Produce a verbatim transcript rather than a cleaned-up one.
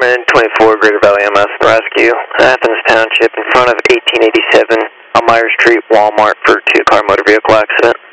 one twenty-four Greater Valley M S Rescue, Athens Township in front of eighteen eighty-seven on Myers Street, Walmart for two-car motor vehicle accident.